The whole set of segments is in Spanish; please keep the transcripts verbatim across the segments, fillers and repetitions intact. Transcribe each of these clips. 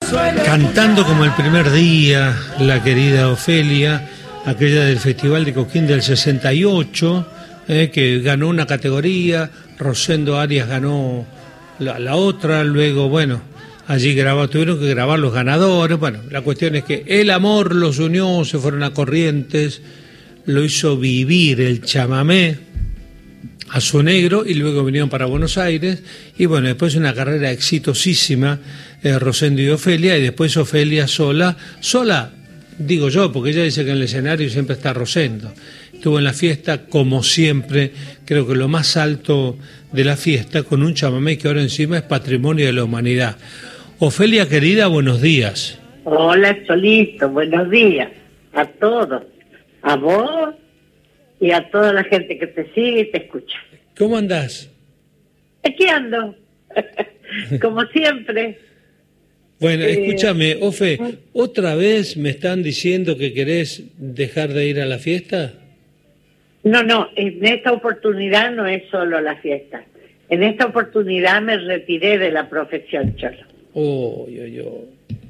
Cantando como el primer día, la querida Ofelia, aquella del Festival de Cosquín del sesenta y ocho, eh, que ganó una categoría, Rosendo Arias ganó la, la otra, luego, bueno, allí grabó, tuvieron que grabar los ganadores. Bueno, la cuestión es que el amor los unió, se fueron a Corrientes, lo hizo vivir el chamamé a su negro y luego vinieron para Buenos Aires y bueno, después una carrera exitosísima, eh, Rosendo y Ofelia, y después Ofelia sola, sola digo yo, porque ella dice que en el escenario siempre está Rosendo. Estuvo en la fiesta como siempre, creo que lo más alto de la fiesta, con un chamamé que ahora encima es patrimonio de la humanidad. Ofelia querida, buenos días. Hola Cholito, buenos días a todos, a vos y a toda la gente que te sigue y te escucha. ¿Cómo andás? Aquí ando, como siempre. Bueno, eh, escúchame, Ofe, ¿otra vez me están diciendo que querés dejar de ir a la fiesta? No, no, en esta oportunidad no es solo la fiesta. En esta oportunidad me retiré de la profesión, Cholo. Oh, yo, yo.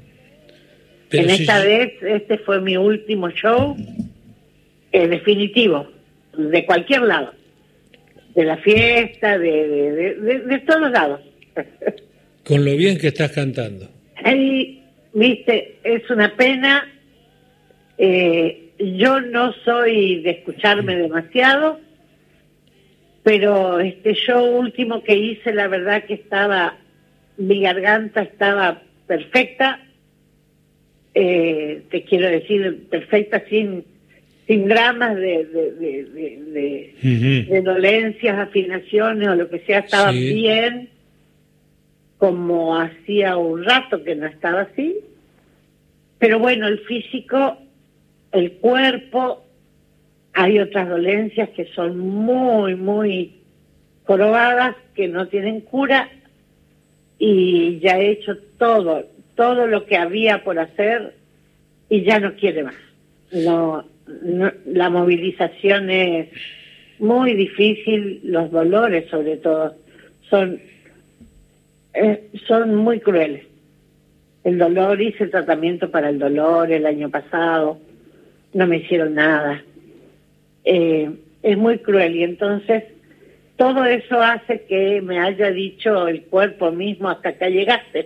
Pero en si esta yo... vez, este fue mi último show, eh, definitivo, de cualquier lado. De la fiesta, de, de, de, de, de todos lados. Con lo bien que estás cantando. Ahí, viste, es una pena. Eh, yo no soy de escucharme demasiado, pero este show último que hice, la verdad que estaba, mi garganta estaba perfecta. Eh, te quiero decir, perfecta, sin sin dramas de de, de, de, de, uh-huh. de dolencias, afinaciones o lo que sea, estaba sí. bien, como hacía un rato que no estaba así. Pero bueno, el físico, el cuerpo, hay otras dolencias que son muy, muy jorobadas, que no tienen cura, y ya he hecho todo, todo lo que había por hacer, y ya no quiere más. No, no, la movilización es muy difícil, los dolores sobre todo son eh, son muy crueles. El dolor, hice tratamiento para el dolor el año pasado, no me hicieron nada. Eh, es muy cruel, y entonces todo eso hace que me haya dicho el cuerpo mismo, hasta acá llegaste.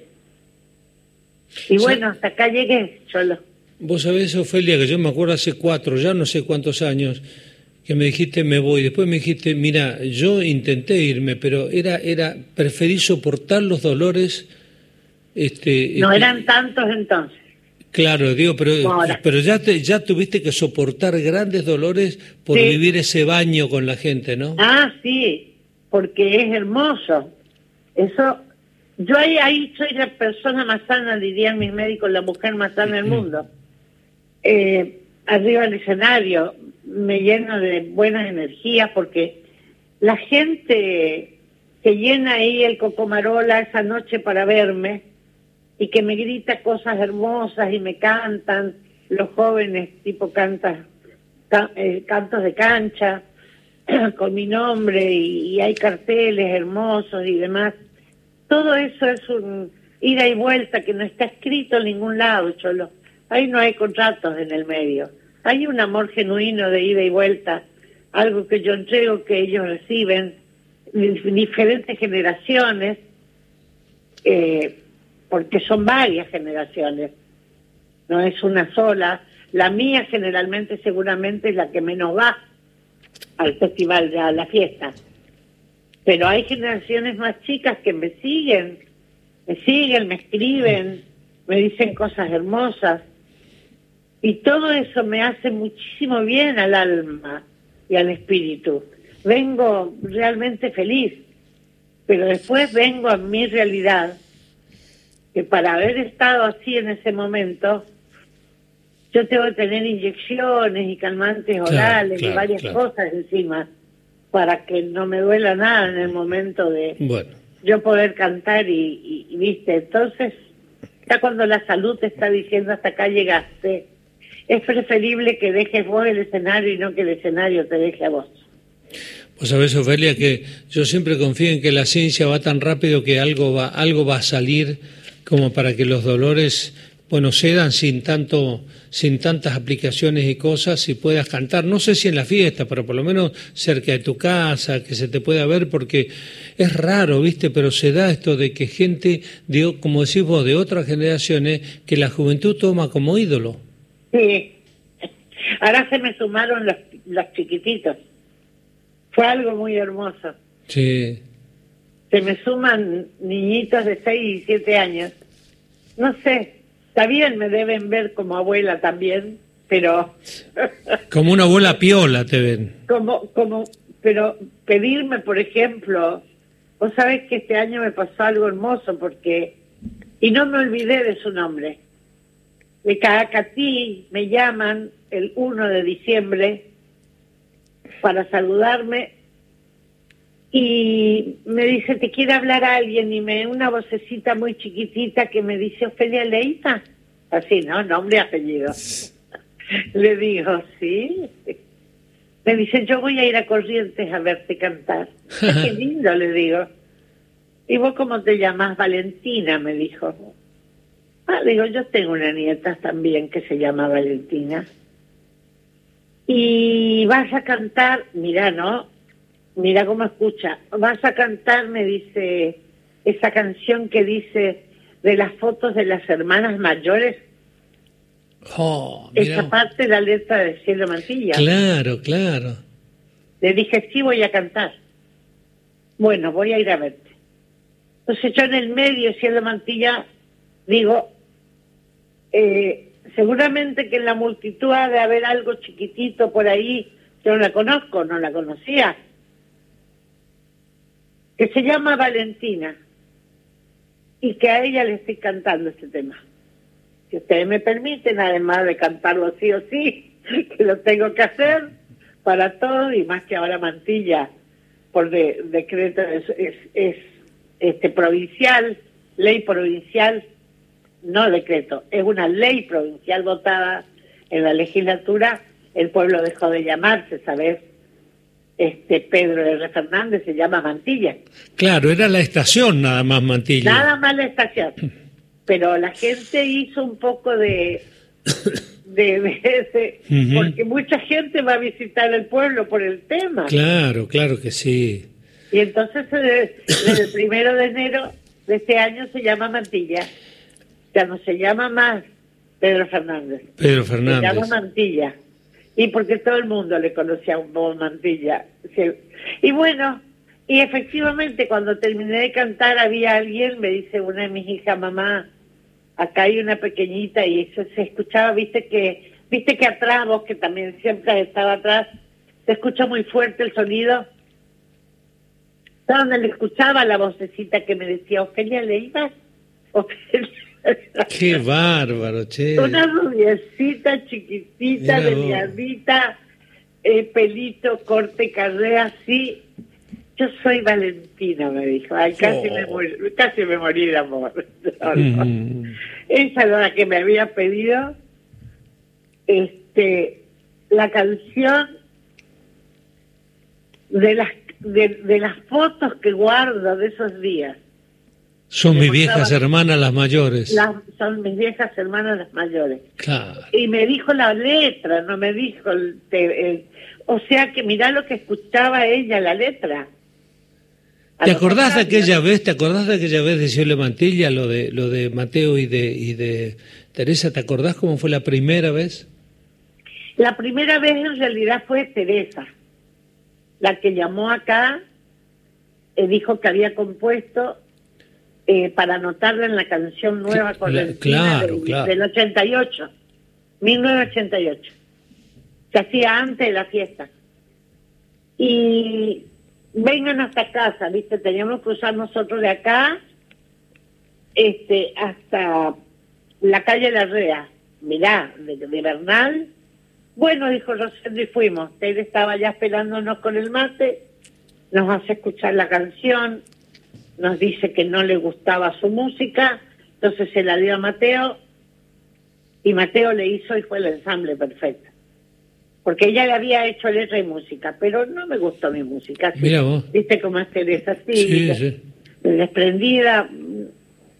Y bueno, hasta acá llegué, Cholo. Vos sabés, Ofelia, que yo me acuerdo hace cuatro, ya no sé cuántos años, que me dijiste me voy. Después me dijiste, mira, yo intenté irme, pero era era preferí soportar los dolores. Este, no este, eran tantos entonces. Claro, digo, pero pero ya te, ya tuviste que soportar grandes dolores por sí. vivir ese baño con la gente, ¿no? Ah, sí, porque es hermoso. Eso, yo ahí, ahí soy la persona más sana, dirían mis médicos, la mujer más sana del mundo. Eh, arriba del escenario me lleno de buenas energías, porque la gente que llena ahí el Cocomarola esa noche para verme y que me grita cosas hermosas y me cantan, los jóvenes tipo cantas, can, eh, cantos de cancha con mi nombre, y, y hay carteles hermosos y demás. Todo eso es un ida y vuelta que no está escrito en ningún lado, Cholo. Ahí no hay contratos en el medio. Hay un amor genuino de ida y vuelta, algo que yo entrego, que ellos reciben, diferentes generaciones, eh, porque son varias generaciones, no es una sola. La mía generalmente, seguramente, es la que menos va al festival, a la fiesta. Pero hay generaciones más chicas que me siguen, me siguen, me escriben, me dicen cosas hermosas. Y todo eso me hace muchísimo bien al alma y al espíritu. Vengo realmente feliz, pero después vengo a mi realidad, que para haber estado así en ese momento, yo tengo que tener inyecciones y calmantes orales, claro, claro, y varias claro. cosas encima, para que no me duela nada en el momento de bueno. yo poder cantar y, y, y, viste, entonces, ya cuando la salud te está diciendo hasta acá llegaste, es preferible que dejes vos el escenario y no que el escenario te deje a vos. Vos sabés, Ofelia, que yo siempre confío en que la ciencia va tan rápido que algo va, algo va a salir como para que los dolores, bueno, cedan sin tanto, sin tantas aplicaciones y cosas, y puedas cantar, no sé si en la fiesta, pero por lo menos cerca de tu casa, que se te pueda ver, porque es raro, ¿viste? Pero se da esto de que gente, de, como decís vos, de otras generaciones, que la juventud toma como ídolo. Sí, ahora se me sumaron los, los chiquititos, fue algo muy hermoso. Sí. Se me suman niñitos de seis y siete años, no sé, está bien, me deben ver como abuela también, pero... Como una abuela piola te ven. Como, como, pero pedirme, por ejemplo, vos sabés que este año me pasó algo hermoso porque, y no me olvidé de su nombre, de Cacatí, me llaman el uno de diciembre para saludarme y me dice, te quiere hablar alguien, y me una vocecita muy chiquitita que me dice, Ofelia Leita, así, ¿no? Nombre y apellido. Le digo, sí. Me dice, yo voy a ir a Corrientes a verte cantar. Qué lindo, le digo. ¿Y vos cómo te llamas? Valentina, me dijo. Ah, digo, yo tengo una nieta también que se llama Valentina. Y vas a cantar, mira, ¿no? Mira cómo escucha. Vas a cantar, me dice, esa canción que dice de las fotos de las hermanas mayores. Oh, mira. Esa parte de la letra de Cielo Mantilla. Claro, claro. Le dije, sí, voy a cantar. Bueno, voy a ir a verte. Entonces yo en el medio, Cielo Mantilla, digo, eh, seguramente que en la multitud ha de haber algo chiquitito por ahí, yo no la conozco, no la conocía, que se llama Valentina, y que a ella le estoy cantando este tema. Si ustedes me permiten, además de cantarlo sí o sí, que lo tengo que hacer para todos, y más que ahora Mantilla, por de, decreto, es, es, es este provincial, ley provincial, no decreto, es una ley provincial votada en la legislatura, el pueblo dejó de llamarse, ¿sabes? Este Pedro R. Fernández se llama Mantilla. Claro, era la estación nada más Mantilla. Nada más la estación. Pero la gente hizo un poco de... de, de ese, uh-huh. Porque mucha gente va a visitar el pueblo por el tema. Claro, claro que sí. Y entonces desde, desde el primero de enero de este año se llama Mantilla. Ya no se llama más Pedro Fernández. Pedro Fernández. Se llama Mantilla. Y porque todo el mundo le conocía un poco Mantilla. Sí. Y bueno, y efectivamente cuando terminé de cantar había alguien, me dice una de mis hijas, mamá, acá hay una pequeñita, y eso se escuchaba, viste que viste que atrás, vos que también siempre estaba atrás, se escucha muy fuerte el sonido. Donde le escuchaba la vocecita que me decía, Ofelia Leiva, Ofelia. Qué bárbaro, che. Una rubiecita chiquitita, delgadita, eh, pelito, corte, carrera, así. Yo soy Valentina, me dijo. Ay, casi, oh. me, morí, casi me morí de amor. No, no. Mm. Esa era la que me había pedido. Este, la canción de las de, de las fotos que guardo de esos días. Son mis viejas hermanas las mayores. Las, son mis viejas hermanas las mayores. Claro. Y me dijo la letra, no me dijo el, el, o sea que mirá lo que escuchaba ella, la letra. ¿Te acordás de aquella vez, te acordás de aquella vez de Cielo Mantilla, lo de lo de Mateo y de y de Teresa? ¿Te acordás cómo fue la primera vez? La primera vez en realidad fue Teresa, la que llamó acá, eh, dijo que había compuesto eh, para anotarla en la canción nueva Cl- correntina claro, del, claro. del ochenta y ocho, mil novecientos ochenta y ocho. Se hacía antes de la fiesta. Y vengan hasta casa, ¿viste? Teníamos que cruzar nosotros de acá este hasta la calle La Rea, mirá, de, de Bernal. Bueno, dijo Rosendo, y fuimos. Él estaba ya esperándonos con el mate, nos hace escuchar la canción, nos dice que no le gustaba su música, entonces se la dio a Mateo, y Mateo le hizo y fue el ensamble perfecto. Porque ella le había hecho letra y música, pero no me gustó mi música. ¿Sí? Mira vos. ¿Viste cómo es Teresa? Sí, sí, sí. desprendida.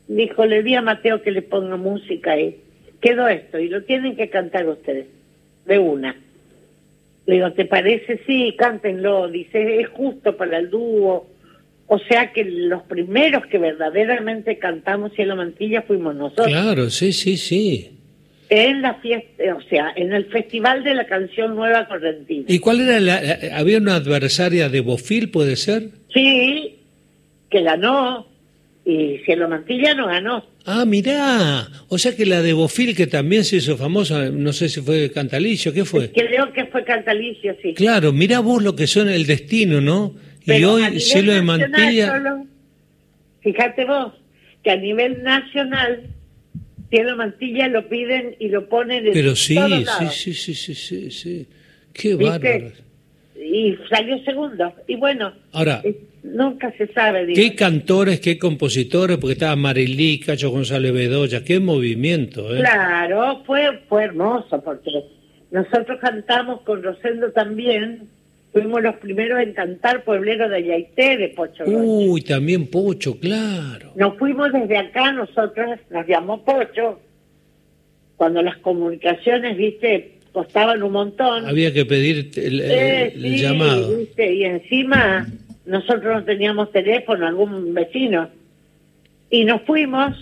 dijo, le di a Mateo que le ponga música y quedó esto, y lo tienen que cantar ustedes, de una. Le digo, ¿te parece? Sí, cántenlo. Dice, es justo para el dúo. O sea que los primeros que verdaderamente cantamos Cielo Mantilla fuimos nosotros. Claro, sí, sí, sí. En la fiesta, o sea, en el Festival de la Canción Nueva Correntina. ¿Y cuál era la, la- había una adversaria de Bofil, puede ser? Sí, que ganó, y Cielo Mantilla no ganó. Ah, mirá, o sea que la de Bofil, que también se hizo famosa, no sé si fue Cantalicio, ¿qué fue? Creo que fue Cantalicio, sí. Claro, mirá vos lo que son el destino, ¿no? Y Pero a hoy nivel Cielo de nacional Mantilla... solo, fíjate vos, que a nivel nacional, Cielo Mantilla lo piden y lo ponen en Pero sí, todos sí, lados. sí, sí, sí, sí, sí. Qué ¿Viste? bárbaro. Y salió segundo. Y bueno, Ahora, eh, nunca se sabe. Digo. qué cantores, qué compositores, porque estaba Marilí, Cacho González Bedoya, qué movimiento, ¿eh? Claro, fue, fue hermoso, porque nosotros cantamos con Rosendo también. Fuimos los primeros en cantar Pueblero de Yaité de Pocho Rocha. Uy, también Pocho, claro. Nos fuimos desde acá, nosotros nos llamó Pocho, cuando las comunicaciones, viste, costaban un montón. Había que pedir el, el- Eh, el sí, llamado. viste, y encima nosotros no teníamos teléfono, algún vecino. Y nos fuimos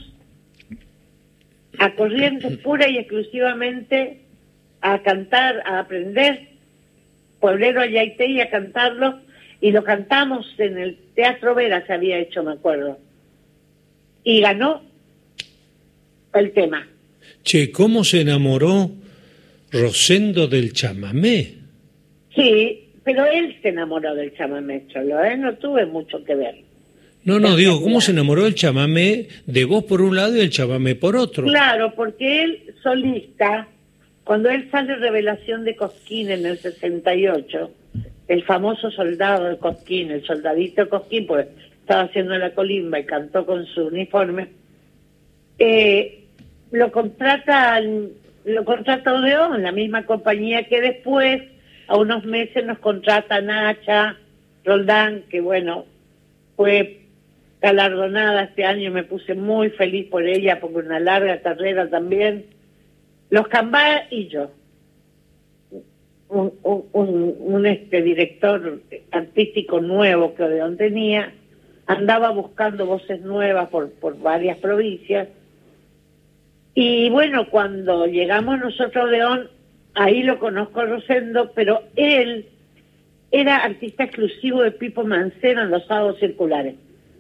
a Corrientes pura y exclusivamente a cantar, a aprender Pueblero de Yaité y a cantarlo. Y lo cantamos en el Teatro Vera, se había hecho, me acuerdo. Y ganó el tema. Che, ¿cómo se enamoró Rosendo del chamamé? Sí, pero él se enamoró del chamamé cholo, ¿eh? No tuve mucho que ver. No, no, En digo, ¿cómo realidad. se enamoró del chamamé de vos por un lado y el chamamé por otro? Claro, porque él, solista, cuando él sale Revelación de Cosquín en el sesenta y ocho, el famoso soldado de Cosquín, el soldadito de Cosquín, pues estaba haciendo la colimba y cantó con su uniforme, eh, lo contrata lo contrata Odeón, la misma compañía que después, a unos meses, nos contrata Nacha Roldán, que bueno, fue galardonada este año, me puse muy feliz por ella, porque una larga carrera también. Los Cambá y yo, un, un, un, un, este director artístico nuevo que Odeón tenía, andaba buscando voces nuevas por, por varias provincias. Y bueno, cuando llegamos nosotros a Odeón, ahí lo conozco a Rosendo, pero él era artista exclusivo de Pipo Mancera en los sábados circulares.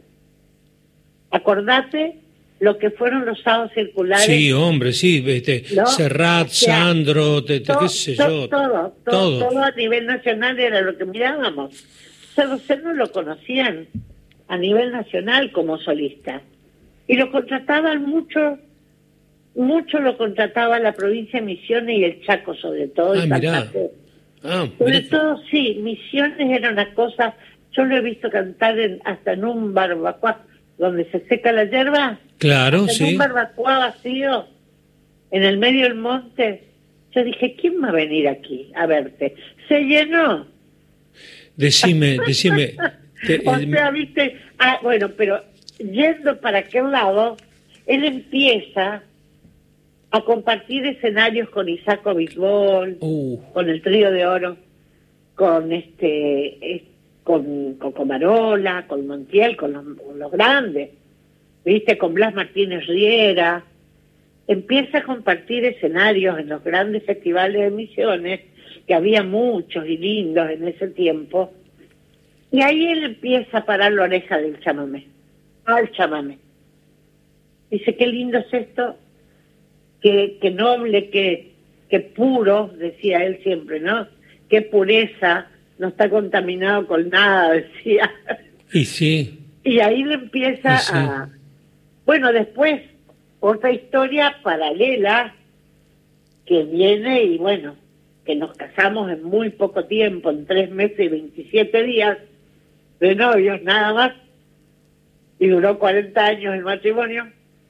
Acordate lo que fueron los sábados circulares. Sí, hombre, sí, este, ¿No? Serrat, O sea, Sandro, te, te- todo, qué sé to- yo. todo, todo, todo. todo a nivel nacional era lo que mirábamos. O sea, Rosendo lo conocían a nivel nacional como solista. Y lo contrataban mucho, mucho lo contrataba la provincia de Misiones y el Chaco sobre todo. Ah, y mirá. Santa Fe. Ah, Sobre mirá. todo, sí, Misiones era una cosa, yo lo he visto cantar en, hasta en un barbacoa, donde se seca la hierba, Claro, en sí. un barbacoa vacío, en el medio del monte. Yo dije, ¿quién va a venir aquí a verte? Se llenó. Decime, decime. te- O eh, sea, viste, ah, bueno, pero yendo para aquel lado, él empieza a compartir escenarios con Isaac Bisbol, uh, con el Trío de Oro, con este, es- con Cocomarola, con Montiel, con los, con los grandes, viste, con Blas Martínez Riera. Empieza a compartir escenarios en los grandes festivales de Misiones, que había muchos y lindos en ese tiempo, y ahí él empieza a parar la oreja del chamamé, al chamamé. Dice, qué lindo es esto, qué, qué noble, qué, qué puro, decía él siempre, ¿no? Qué pureza, no está contaminado con nada, decía. y sí. Y ahí le empieza Y sí. a... Bueno, después, otra historia paralela que viene y bueno, que nos casamos en muy poco tiempo, en tres meses y veintisiete días de novios nada más, y duró cuarenta años el matrimonio,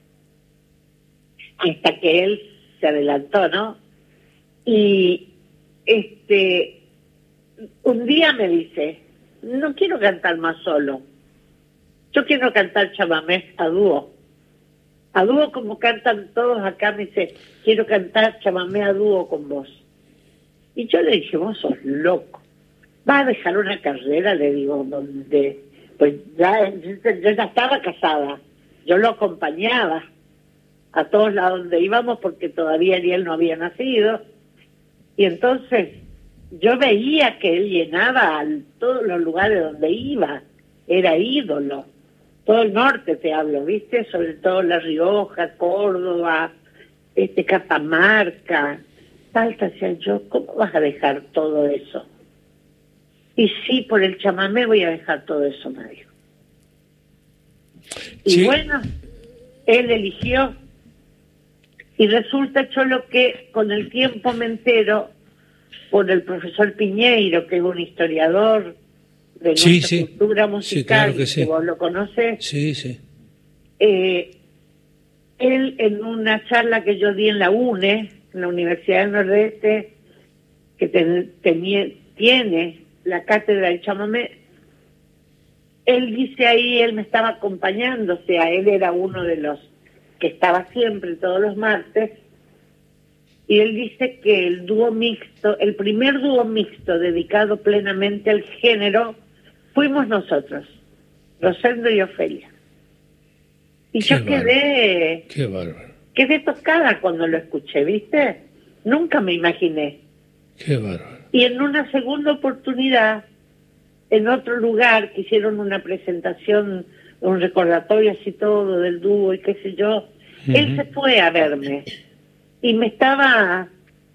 hasta que él se adelantó, ¿no? Y este un día me dice, no quiero cantar más solo, yo quiero cantar chamamé a dúo. a dúo como cantan todos acá, me dice, quiero cantar chamamé a dúo con vos. Y yo le dije, vos sos loco, vas a dejar una carrera, le digo, donde, pues ya, yo ya estaba casada, yo lo acompañaba a todos lados donde íbamos porque todavía Ariel no había nacido, y entonces yo veía que él llenaba a todos los lugares donde iba, era ídolo. Todo el norte te hablo, ¿viste? Sobre todo La Rioja, Córdoba, este Catamarca, Salta. Decía yo, ¿cómo vas a dejar todo eso? Y sí, por el chamamé voy a dejar todo eso, me dijo. Sí. Y bueno, él eligió, y resulta, Cholo, que con el tiempo me entero por el profesor Piñeiro, que es un historiador de sí, nuestra sí. cultura musical, sí, claro que, sí. que vos lo conocés. Sí, sí. Eh, él, en una charla que yo di en la UNE, en la Universidad del Nordeste, que ten, tenía, tiene la cátedra de chamamé, él dice ahí, él me estaba acompañando, o sea, él era uno de los que estaba siempre todos los martes, y él dice que el dúo mixto, el primer dúo mixto dedicado plenamente al género, fuimos nosotros, Rosendo y Ofelia. Y Qué yo bárbaro. quedé, Qué bárbaro. quedé tocada cuando lo escuché, ¿viste? Nunca me imaginé. Qué bárbaro. Y en una segunda oportunidad, en otro lugar, que hicieron una presentación, un recordatorio así todo del dúo y qué sé yo, uh-huh. Él se fue a verme y me estaba,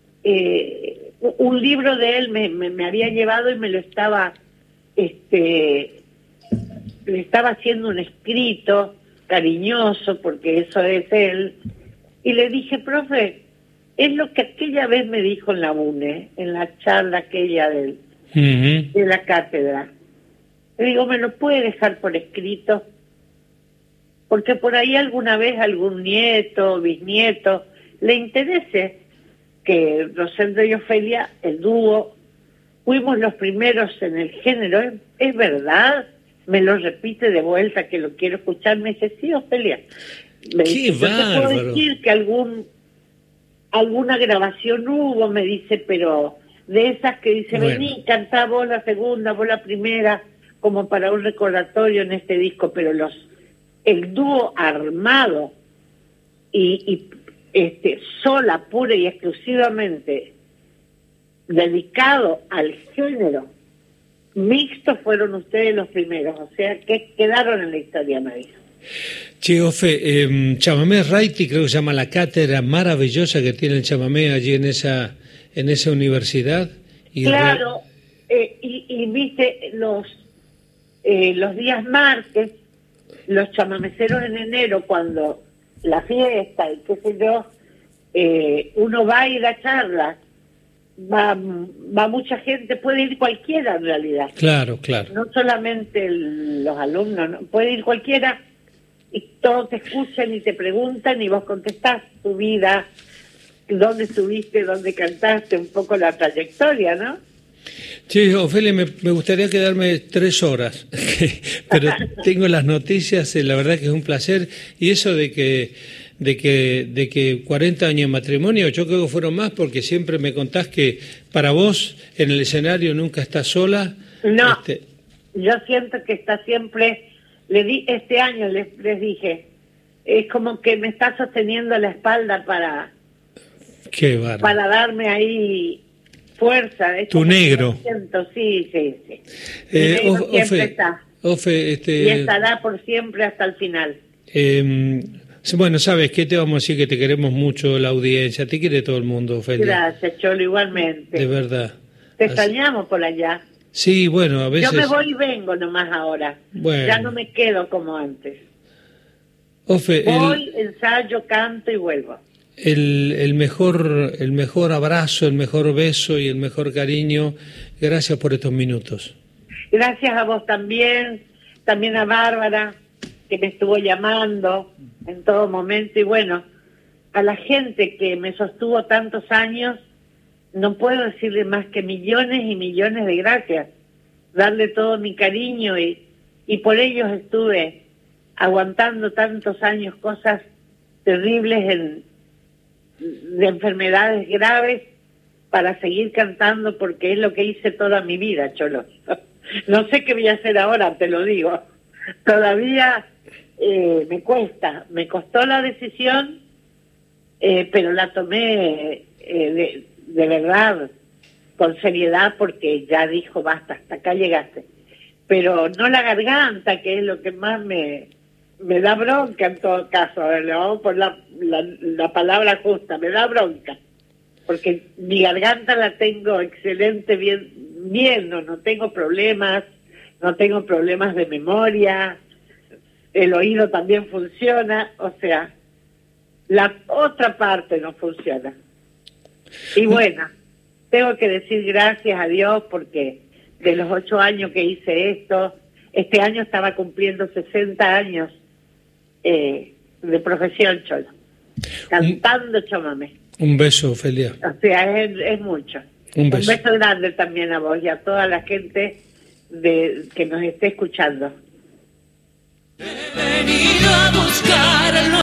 eh, un libro de él me, me, me había llevado y me lo estaba, este, le estaba haciendo un escrito cariñoso, porque eso es él, y le dije, profe, es lo que aquella vez me dijo en la UNE, en la charla aquella del, uh-huh. de la cátedra. Le digo, ¿me lo puede dejar por escrito? Porque por ahí alguna vez algún nieto, bisnieto, le interese que Rosendo y Ofelia, el dúo, fuimos los primeros en el género. ¿Es, es verdad? Me lo repite de vuelta, que lo quiero escuchar. Me dice, sí, Ofelia. Me ¡Qué dice, bárbaro! Yo te puedo decir que algún, alguna grabación hubo, me dice, pero de esas que dice, bueno. Vení, cantá vos la segunda, vos la primera, como para un recordatorio en este disco, pero los el dúo armado y, y este sola, pura y exclusivamente dedicado al género mixto fueron ustedes los primeros, o sea, que quedaron en la historia, me dijo. Che, Ofe, eh, Chamamé Raiti creo que se llama la cátedra maravillosa que tiene el chamamé allí en esa en esa universidad. Y claro, re... eh, y, y viste, los eh, los días martes, los chamameceros en enero, cuando la fiesta y qué sé yo, eh, uno va y da charlas, va, va mucha gente, puede ir cualquiera en realidad. Claro, claro. No solamente el, los alumnos, ¿no? Puede ir cualquiera y todos te escuchan y te preguntan y vos contestás tu vida, dónde estuviste, dónde cantaste, un poco la trayectoria, ¿no? Sí, Ofelia, me, me gustaría quedarme tres horas, pero tengo las noticias, la verdad que es un placer, y eso de que de que de que cuarenta años de matrimonio, yo creo que fueron más, porque siempre me contás que para vos en el escenario nunca estás sola. No, este... yo siento que está siempre, le di este año les, les dije, es como que me está sosteniendo la espalda para, Qué bárbaro. para darme ahí fuerza. Tu negro. Siento, sí, sí, sí. Eh, negro of, siempre Ofe, está. Ofe, este, y estará por siempre hasta el final. Eh, bueno, ¿sabes qué? Te vamos a decir que te queremos mucho, la audiencia. Te quiere todo el mundo, Ofelia. Gracias, Cholo, igualmente. De verdad. Te Así... extrañamos por allá. Sí, bueno, a veces... Yo me voy y vengo nomás ahora. Bueno. Ya no me quedo como antes. Ofe, voy, el... ensayo, canto y vuelvo. El, el mejor el mejor abrazo, el mejor beso y el mejor cariño. Gracias por estos minutos. Gracias a vos también, también a Bárbara, que me estuvo llamando en todo momento, y bueno, a la gente que me sostuvo tantos años, no puedo decirle más que millones y millones de gracias, darle todo mi cariño, y, y por ellos estuve aguantando tantos años cosas terribles en, de enfermedades graves para seguir cantando, porque es lo que hice toda mi vida, Cholo. No sé qué voy a hacer ahora, te lo digo. Todavía eh, me cuesta, me costó la decisión, eh, pero la tomé eh, de, de verdad, con seriedad, porque ya dijo, basta, hasta acá llegaste. Pero no la garganta, que es lo que más me, me da bronca en todo caso, a ver, le vamos por la, la, la palabra justa, me da bronca. Porque mi garganta la tengo excelente, bien, bien, no, no tengo problemas, no tengo problemas de memoria, el oído también funciona, o sea, la otra parte no funciona. Y bueno, tengo que decir gracias a Dios, porque de los ocho años que hice esto, este año estaba cumpliendo sesenta años eh, de profesión, Cholo, cantando chamamé. Un beso, Ofelia. O sea, es, es mucho. Un beso. Un beso grande también a vos y a toda la gente de que nos esté escuchando. He venido a buscar